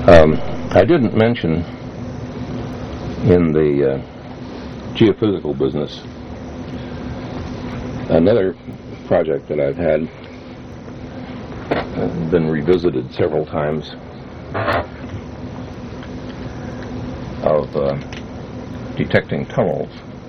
I didn't mention in the geophysical business another project that I've had been revisited several times of detecting tunnels.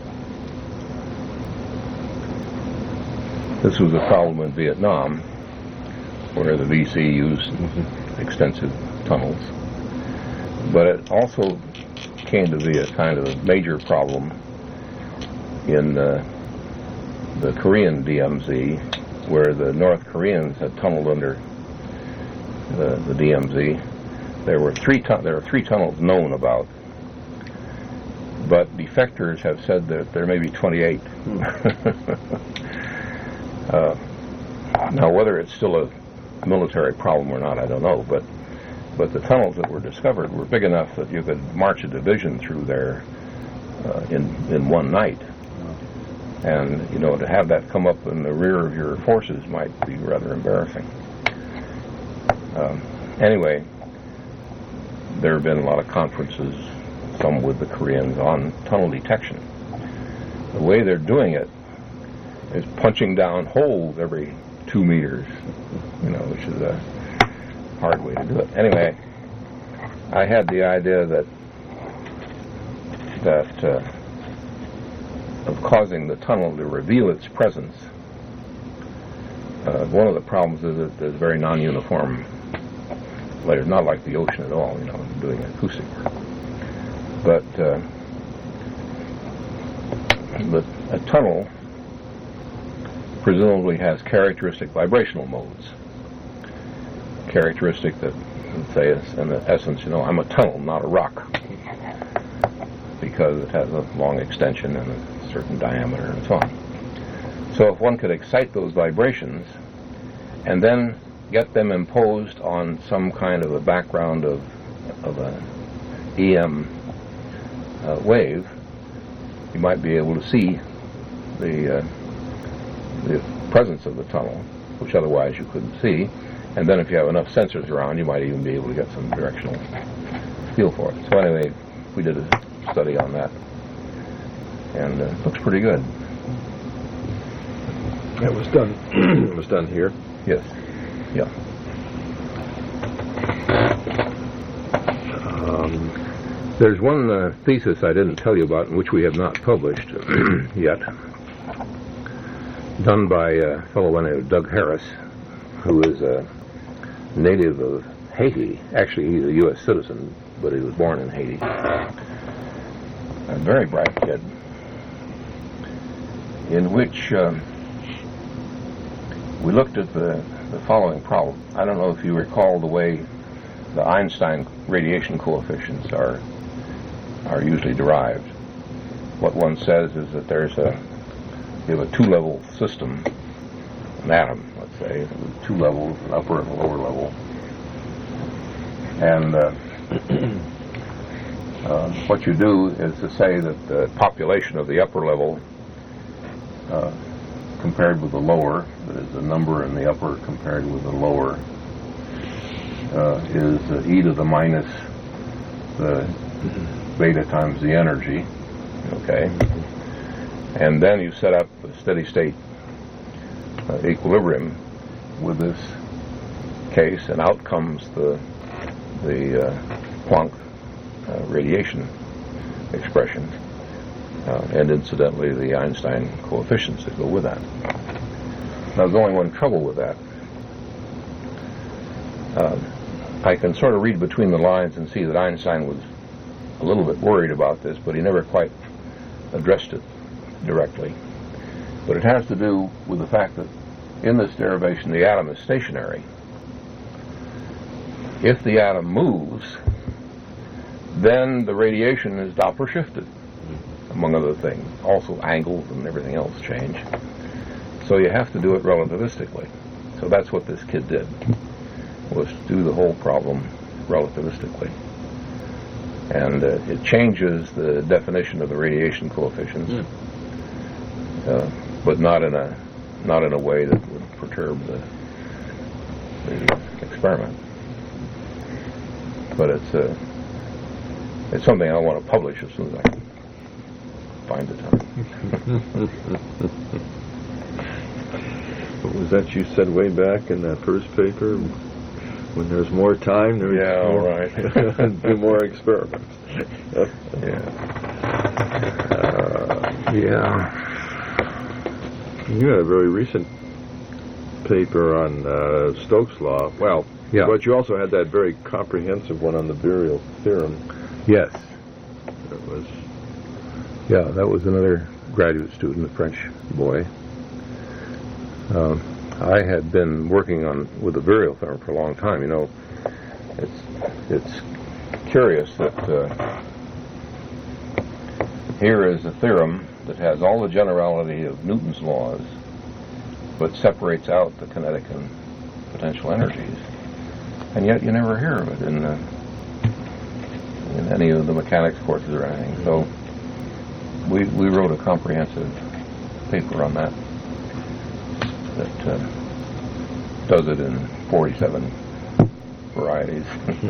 This was a problem in Vietnam where the VC used extensive tunnels, but it also came to be a kind of a major problem in the Korean DMZ, where the North Koreans had tunneled under the DMZ. There were three tunnels known about, but defectors have said that there may be 28. Now, whether it's still a military problem or not, I don't know, but the tunnels that were discovered were big enough that you could march a division through there in one night. And, you know, to have that come up in the rear of your forces might be rather embarrassing. Anyway, there have been a lot of conferences, some with the Koreans, on tunnel detection. The way they're doing it is punching down holes every 2 meters, you know, which is a hard way to do it. Anyway, I had the idea that of causing the tunnel to reveal its presence. One of the problems is that there's very non-uniform layers, not like the ocean at all, you know, doing acoustic work. But a tunnel presumably has characteristic vibrational modes. Characteristic that, let's say, is in essence, you know, I'm a tunnel, not a rock, because it has a long extension and a certain diameter and so on. So if one could excite those vibrations and then get them imposed on some kind of a background of an EM wave, you might be able to see the presence of the tunnel, which otherwise you couldn't see. And then if you have enough sensors around, you might even be able to get some directional feel for it. So anyway, we did a study on that, and it looks pretty good. It was done. It was done here. Yes. Yeah. There's one thesis I didn't tell you about, in which we have not published yet, done by a fellow named Doug Harris, who is a native of Haiti. Actually, he's a U.S. citizen, but he was born in Haiti. A very bright kid, in which we looked at the following problem. I don't know if you recall the way the Einstein radiation coefficients are usually derived. What one says is that you have a two-level system, an atom, let's say, with two levels, an upper and a lower level. And what you do is to say that the population of the upper level compared with the lower, that is the number in the upper compared with the lower, is e to the minus the beta times the energy, okay? And then you set up a steady state equilibrium with this case, and out comes the Planck radiation expression, and incidentally the Einstein coefficients that go with that. Now, there's only one trouble with that. I can sort of read between the lines and see that Einstein was a little bit worried about this, but he never quite addressed it directly. But it has to do with the fact that in this derivation the atom is stationary. If the atom moves, then the radiation is Doppler shifted, among other things. Also angles and everything else change. So you have to do it relativistically. So that's what this kid did, was to do the whole problem relativistically. And it changes the definition of the radiation coefficients, but not in a way that would perturb the experiment. but it's something I want to publish as soon as I can find the time. What was that you said way back in that first paper? When there's more time, there's more, right. do more experiments. Yeah. You had a very recent paper on Stokes' law. Well, yeah. But you also had that very comprehensive one on the virial theorem. Yes. That was another graduate student, a French boy. I had been working with the virial theorem for a long time. You know, it's curious that here is a theorem that has all the generality of Newton's laws, but separates out the kinetic and potential energies, and yet you never hear of it in any of the mechanics courses or anything. So we wrote a comprehensive paper on that does it in 47 varieties.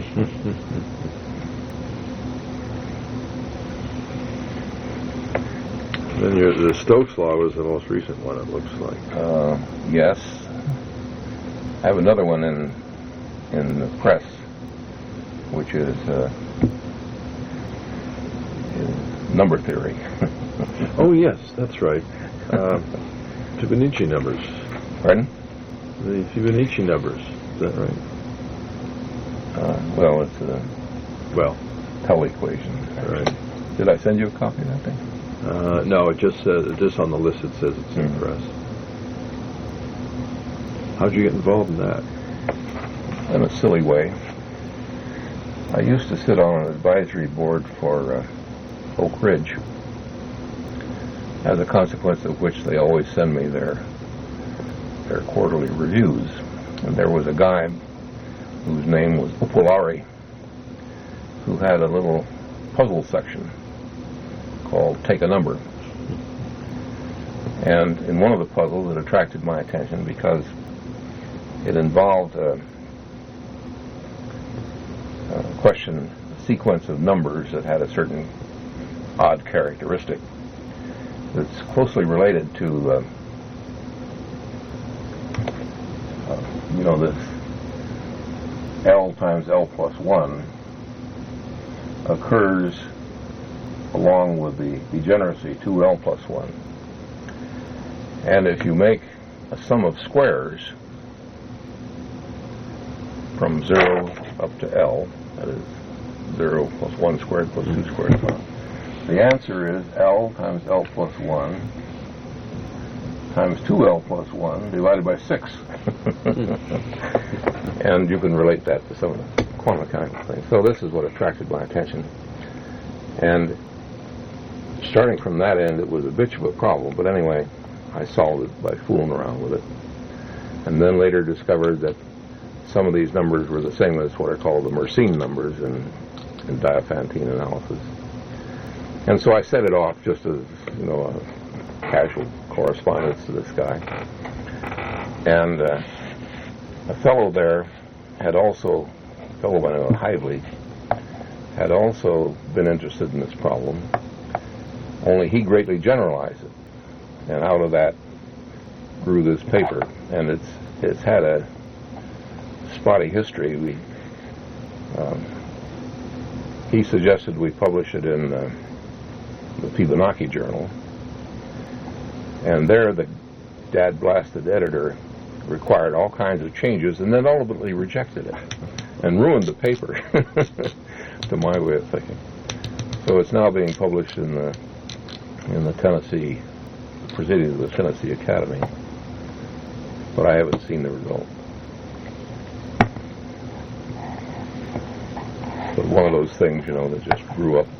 Then the Stokes law was the most recent one, it looks like. Yes. I have another one in the press, which is number theory. Oh, yes, that's right. Fibonacci numbers. Pardon? The Fibonacci numbers. Is that right? Well, it's a Pell equation. Right. Did I send you a copy of that thing? No, it just on the list it says it's in the press. How'd you get involved in that? In a silly way. I used to sit on an advisory board for Oak Ridge, as a consequence of which they always send me their quarterly reviews. And there was a guy whose name was Upulari, who had a little puzzle section called Take a Number. And in one of the puzzles, it attracted my attention because it involved a sequence of numbers that had a certain odd characteristic that's closely related to this L times L plus 1 occurs along with the degeneracy 2L plus 1. And if you make a sum of squares from 0 up to L, that is 0 plus 1 squared plus 2 squared, the answer is L times L plus 1 times 2L plus 1 divided by 6. And you can relate that to some of the quantum mechanical things. So this is what attracted my attention. And starting from that end, it was a bitch of a problem. But anyway, I solved it by fooling around with it. And then later discovered that some of these numbers were the same as what are called the Mersenne numbers in Diophantine analysis. And so I set it off just as, a casual correspondence to this guy. And a fellow there a fellow by the name of Hively, had also been interested in this problem, only he greatly generalized it. And out of that grew this paper. And it's had a spotty history. He suggested we publish it in the Fibonacci Journal, and there the dad-blasted editor required all kinds of changes and then ultimately rejected it and ruined the paper, to my way of thinking. So it's now being published in the Tennessee Proceedings of the Tennessee Academy, but I haven't seen the result. But one of those things, that just grew up.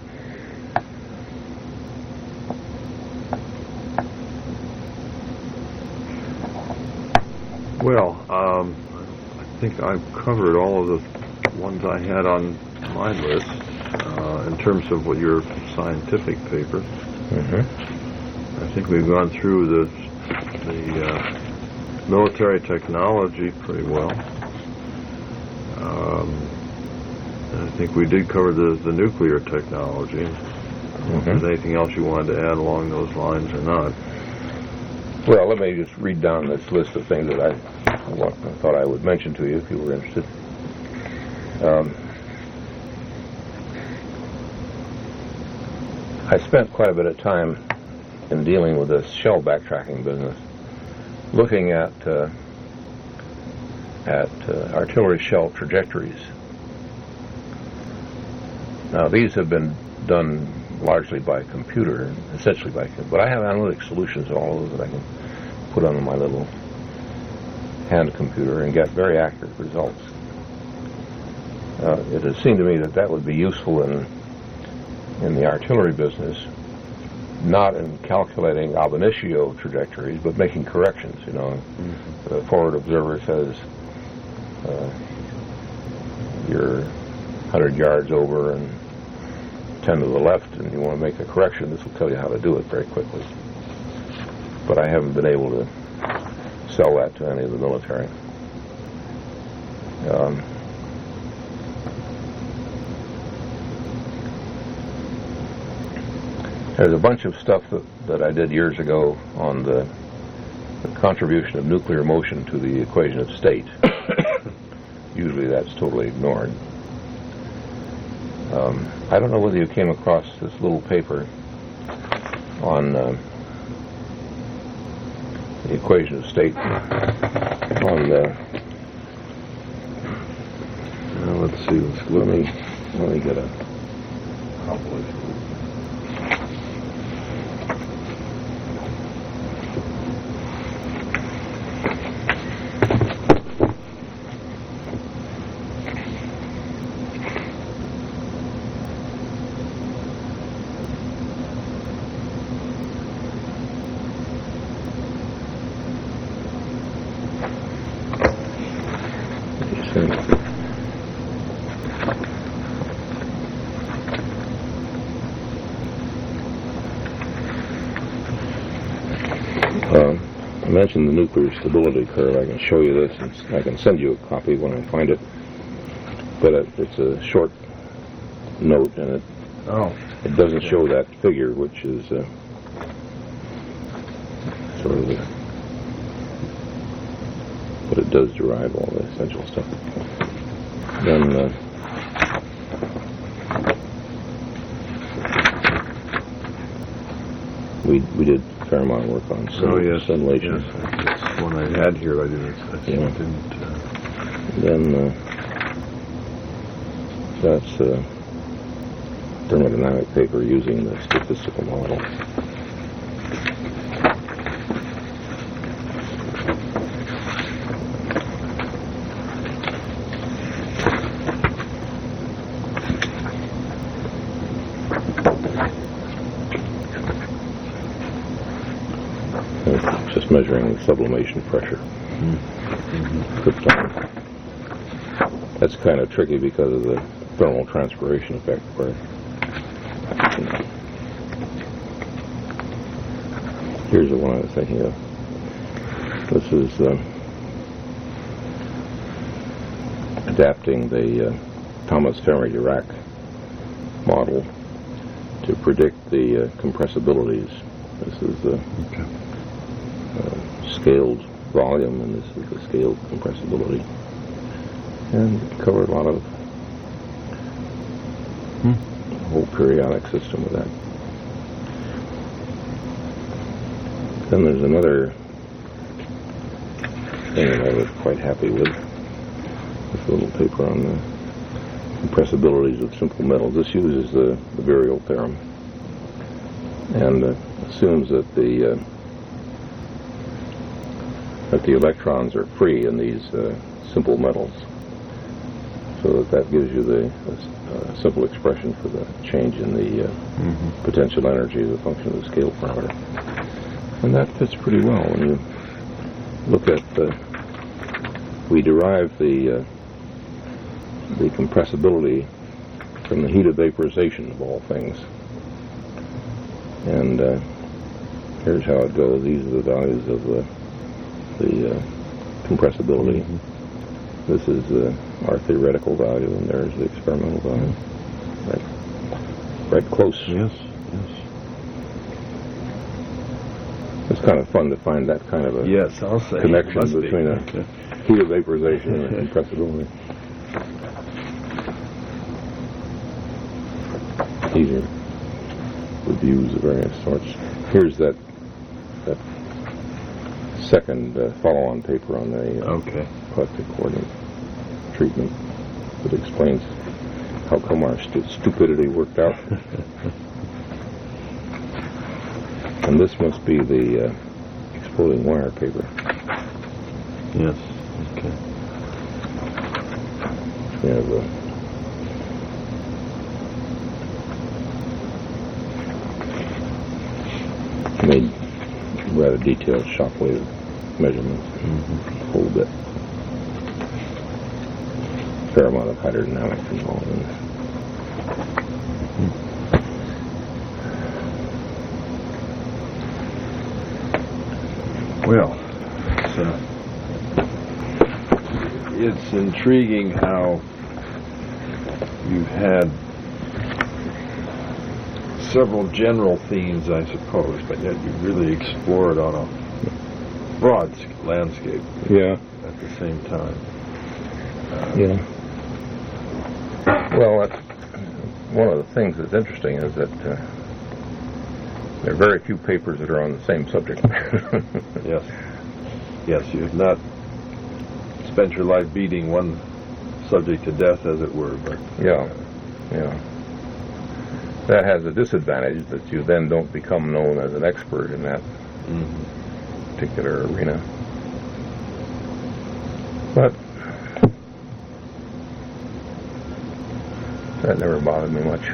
Well, I think I've covered all of the ones I had on my list in terms of what your scientific paper. Mm-hmm. I think we've gone through the military technology pretty well. I think we did cover the nuclear technology. If there's anything else you wanted to add along those lines or not? Well, let me just read down this list of things that I thought I would mention to you if you were interested. I spent quite a bit of time in dealing with this shell backtracking business, looking at artillery shell trajectories. Now, these have been done largely by computer, essentially by computer, but I have analytic solutions in all of those that I can put on my little hand computer and get very accurate results. It has seemed to me that would be useful in the artillery business, not in calculating ab initio trajectories, but making corrections. You know, the forward observer says you're 100 yards over and 10 to the left, and you want to make a correction. This will tell you how to do it very quickly. But I haven't been able to sell that to any of the military. There's a bunch of stuff that I did years ago on the contribution of nuclear motion to the equation of state. Usually that's totally ignored. I don't know whether you came across this little paper on the equation of state on the... let's see. Let me get a... I mentioned the nuclear stability curve. I can show you this, and I can send you a copy when I find it. But it's a short note, and it doesn't show that figure, which is sort of but it does derive all the essential stuff. Then we did a fair amount of work on simulation. Yes, that's one I had here. I didn't. Then that's a thermodynamic paper using the statistical model. Just measuring sublimation pressure. Krypton. That's kind of tricky because of the thermal transpiration effect. Where here's the one I was thinking of. This is adapting the Thomas Fermi-Dirac model to predict the compressibilities. This is the scaled volume, and this is the scaled compressibility. And covered a lot of the whole periodic system with that. Then there's another thing that I was quite happy with. This little paper on the compressibilities of simple metals. This uses the virial theorem and assumes that the electrons are free in these simple metals, so that gives you the simple expression for the change in the potential energy as a function of the scale parameter. And that fits pretty well when you look at we derive the compressibility from the heat of vaporization of all things. And here's how it goes. These are the values of the compressibility. This is our theoretical value, and there's the experimental value. Right close. Yes. It's kind of fun to find that kind of a I'll say connection between a heat of vaporization and compressibility. These are reviews of various sorts. Here's that second follow-on paper on the collective coordinate treatment that explains how come our stupidity worked out. And this must be the exploding wire paper. Yes. Okay. We have made rather detailed shockwave measurements. A whole bit. Fair amount of hydrodynamics involved in this. Well, it's intriguing how you've had several general themes, I suppose, but yet you really explore it on a broad landscape. Yeah. At the same time. Yeah. Well, that's one of the things that's interesting is that there are very few papers that are on the same subject. Yes, you have not spent your life beating one subject to death, as it were, but... Yeah. That has a disadvantage that you then don't become known as an expert in that particular arena. But that never bothered me much.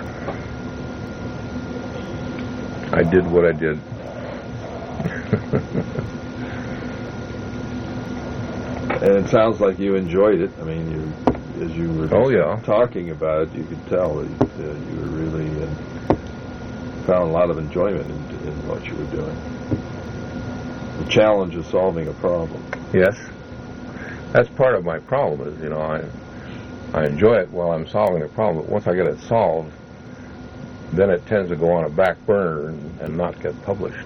I did what I did. And it sounds like you enjoyed it. I mean, as you were talking about it, you could tell that you were really found a lot of enjoyment in what you were doing. The challenge of solving a problem. Yes. That's part of my problem is, I enjoy it while I'm solving the problem, but once I get it solved, then it tends to go on a back burner and not get published.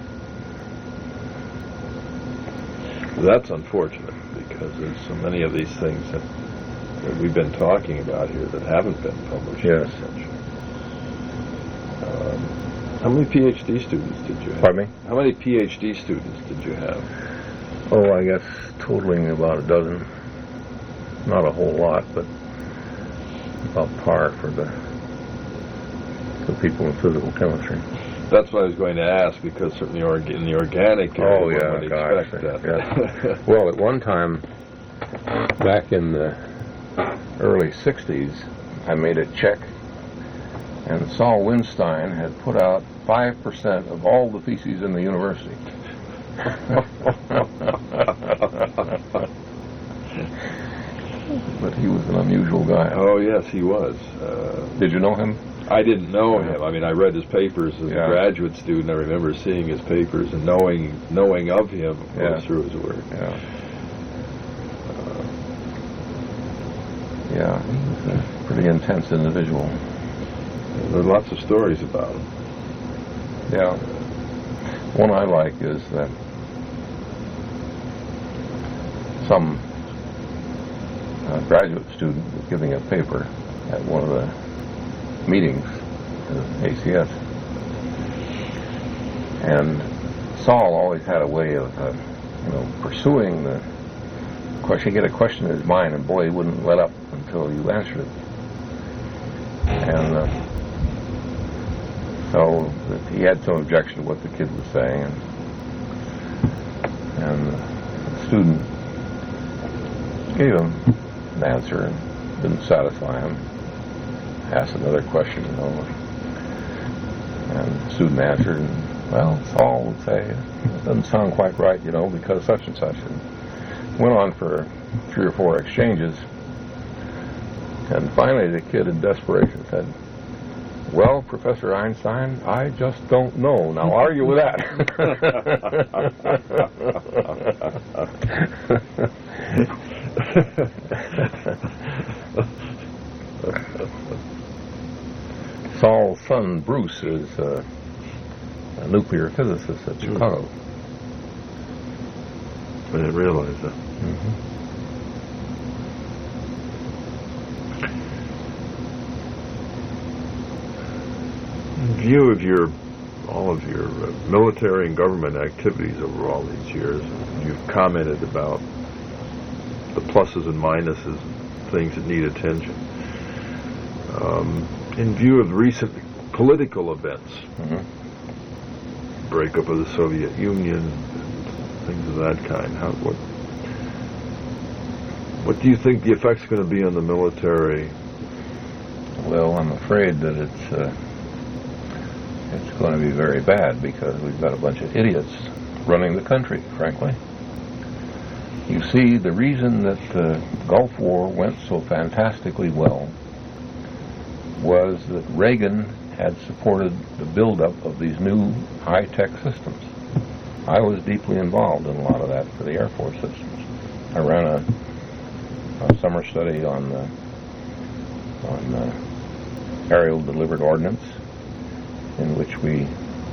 That's unfortunate, because there's so many of these things that we've been talking about here that haven't been published. Yes. How many PhD students did you have? Pardon me? How many PhD students did you have? Oh, I guess totaling about a dozen. Not a whole lot, but about par for the people in physical chemistry. That's what I was going to ask, because certainly in the organic area, one would expect that. Yeah. Well, at one time, back in the early 60s, I made a check, and Saul Winstein had put out 5% of all the feces in the university. But he was an unusual guy. Oh, yes, he was. Did you know him? I didn't know him. I mean, I read his papers as a graduate student. I remember seeing his papers and knowing of him, of course, through his work. He was a pretty intense individual. There are lots of stories about him. Yeah. One I like is that some graduate student was giving a paper at one of the meetings at ACS, and Saul always had a way of pursuing the question. Get a question in his mind, and boy, he wouldn't let up until you answered it. And so he had some objection to what the kid was saying, and the student gave him an answer and didn't satisfy him. Asked another question, and the student answered, and Saul would say, it doesn't sound quite right, because such and such. And went on for 3 or 4 exchanges, and finally the kid in desperation said, "Well, Professor Einstein, I just don't know. Now argue with that." Saul's son, Bruce, is a nuclear physicist at Chicago. I didn't realize that. In view of all of your military and government activities over all these years, you've commented about the pluses and minuses, things that need attention. In view of recent political events, breakup of the Soviet Union, things of that kind, what do you think the effect's going to be on the military? Well, I'm afraid that it's going to be very bad, because we've got a bunch of idiots running the country, frankly. You see, the reason that the Gulf War went so fantastically well was that Reagan had supported the buildup of these new high-tech systems. I was deeply involved in a lot of that for the Air Force systems. I ran a summer study on aerial delivered ordnance, in which you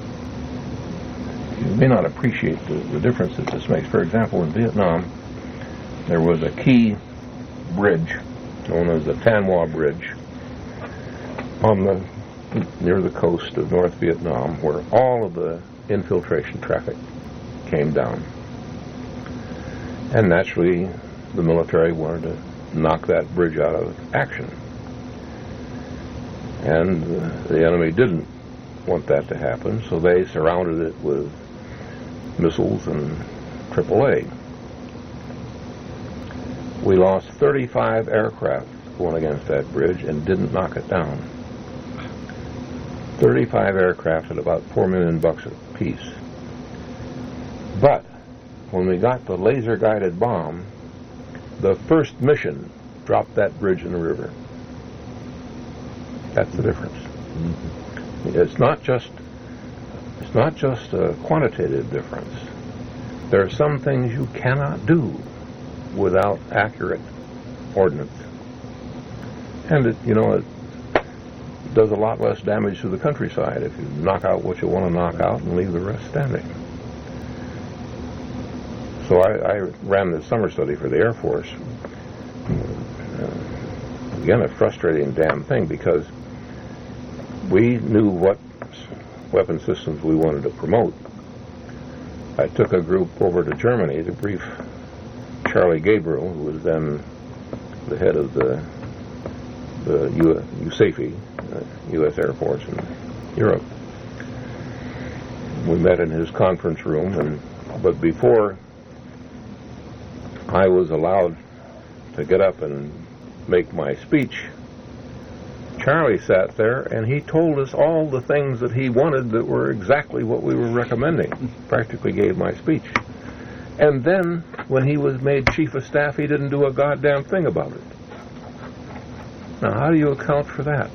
may not appreciate the difference that this makes. For example, in Vietnam, there was a key bridge known as the Tan Hoa Bridge near the coast of North Vietnam, where all of the infiltration traffic came down. And naturally, the military wanted to knock that bridge out of action. And the enemy didn't want that to happen, so they surrounded it with missiles and AAA. We lost 35 aircraft going against that bridge and didn't knock it down. 35 aircraft at about $4 million a piece. But when we got the laser-guided bomb, the first mission dropped that bridge in the river. That's the difference. It's not just a quantitative difference. There are some things you cannot do without accurate ordnance, and it does a lot less damage to the countryside if you knock out what you want to knock out and leave the rest standing. So I ran this summer study for the Air Force. Again, a frustrating damn thing, because we knew what weapon systems we wanted to promote. I took a group over to Germany to brief Charlie Gabriel, who was then the head of the USAFE, U.S. Air Force in Europe. We met in his conference room, but before I was allowed to get up and make my speech, Charlie sat there and he told us all the things that he wanted that were exactly what we were recommending. Practically gave my speech. And then, when he was made Chief of Staff, he didn't do a goddamn thing about it. Now, how do you account for that?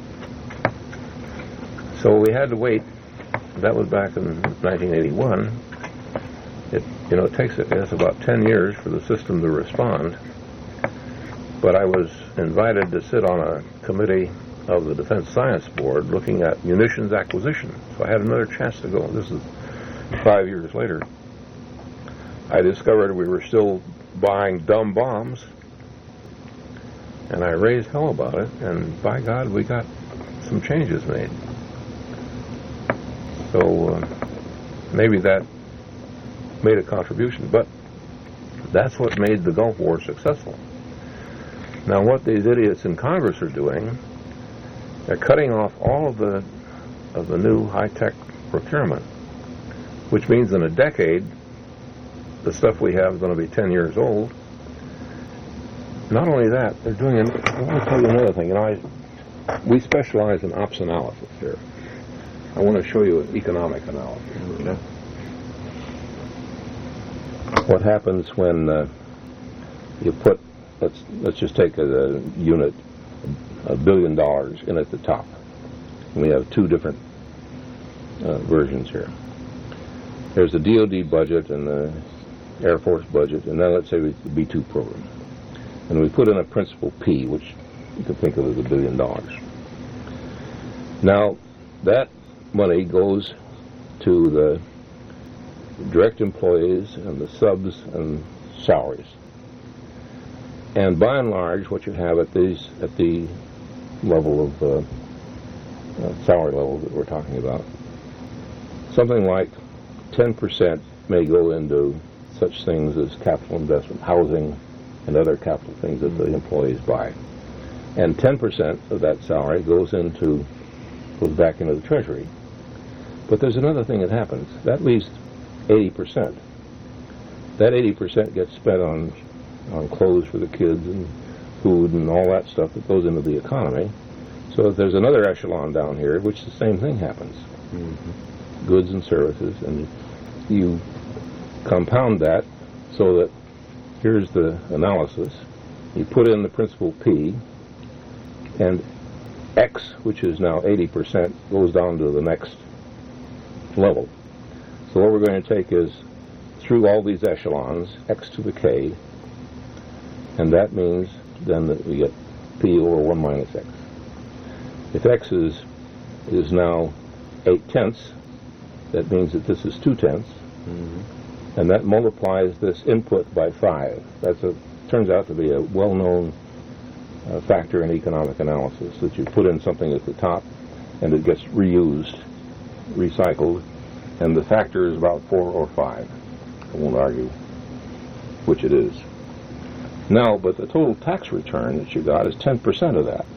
So we had to wait. That was back in 1981. It takes, I guess, about 10 years for the system to respond. But I was invited to sit on a committee of the Defense Science Board looking at munitions acquisition. So I had another chance to go. This is 5 years later. I discovered we were still buying dumb bombs, and I raised hell about it, and by God, we got some changes made. So maybe that made a contribution, but that's what made the Gulf War successful. Now, what these idiots in Congress are doing, they're cutting off all of the new high-tech procurement, which means in a decade, the stuff we have is going to be 10 years old. Not only that, they're doing I want to tell you another thing. We specialize in ops analysis here. I want to show you an economic analysis. Okay. What happens when you put, let's just take a unit, $1 billion in at the top. We have two different versions here. There's the DoD budget and the Air Force budget, and then let's say the B-2 program. and we put in a principal P, which you can think of as $1 billion. Now, that money goes to the direct employees and the subs and salaries. And by and large, what you have at the level of salary level that we're talking about, something like 10% may go into such things as capital investment, housing, and other capital things that the employees buy. And 10% of that salary goes back into the Treasury. But there's another thing that happens. That leaves 80%. That 80% gets spent on clothes for the kids and food and all that stuff that goes into the economy. So there's another echelon down here, which the same thing happens. Mm-hmm. Goods and services, and you compound that so that here's the analysis. You put in the principal P, and X, which is now 80%, goes down to the next level. So what we're going to take is through all these echelons, X to the K, and that means then that we get P over 1 minus X. If X is now 8/10, that means that this is 2/10, mm-hmm. and that multiplies this input by 5. Turns out to be a well-known factor in economic analysis, that you put in something at the top and it gets reused, recycled, and the factor is about 4 or 5. I won't argue which it is. Now, but the total tax return that you got is 10% of that.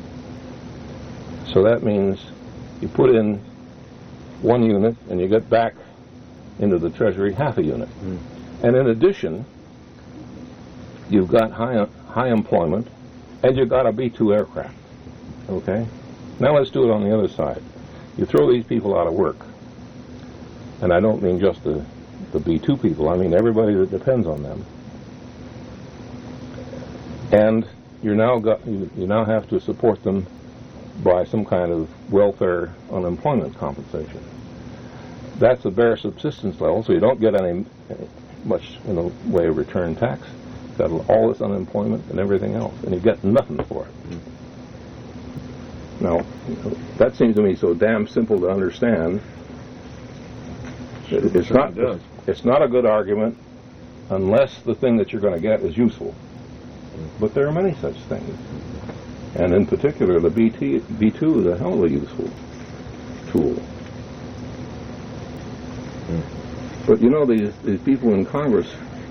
So that means you put in 1 unit and you get back into the Treasury half a unit. Mm. And in addition, you've got high employment, and you've got a B-2 aircraft. Okay? Now let's do it on the other side. You throw these people out of work. And I don't mean just the B-2 people, I mean everybody that depends on them. And you now have to support them by some kind of welfare unemployment compensation. That's a bare subsistence level, so you don't get any much in the way of return tax. You've got all this unemployment and everything else, and you get nothing for it. Now, that seems to me so damn simple to understand. It's not a good argument unless the thing that you're going to get is useful. But there are many such things. And in particular, the B-2 is a hell of a useful tool. But you know, these people in Congress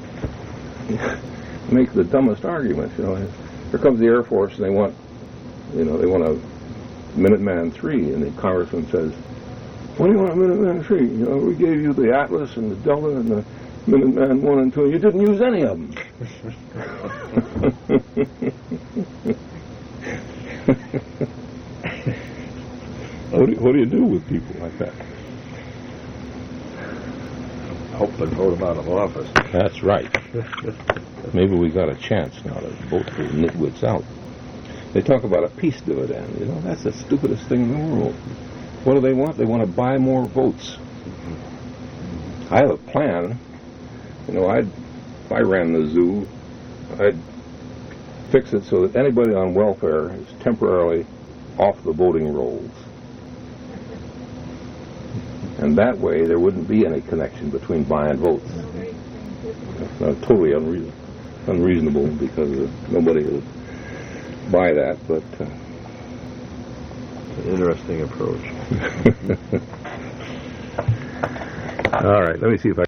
make the dumbest arguments. You know, here comes the Air Force, and they want a Minuteman III, and the congressman says, "What do you want a Minuteman III? You know, we gave you the Atlas and the Delta and the Minuteman I and II, and you didn't use any of them." What do you do with people like that? Hope they vote them out of office. That's right. Maybe we got a chance now to vote those nitwits out. They talk about a peace dividend. You know, that's the stupidest thing in the world. What do they want? They want to buy more votes. I have a plan. You know, if I ran the zoo, I'd fix it so that anybody on welfare is temporarily off the voting rolls. And that way there wouldn't be any connection between buying votes. It's not totally unreasonable because nobody would buy that, but... an interesting approach. All right, let me see if I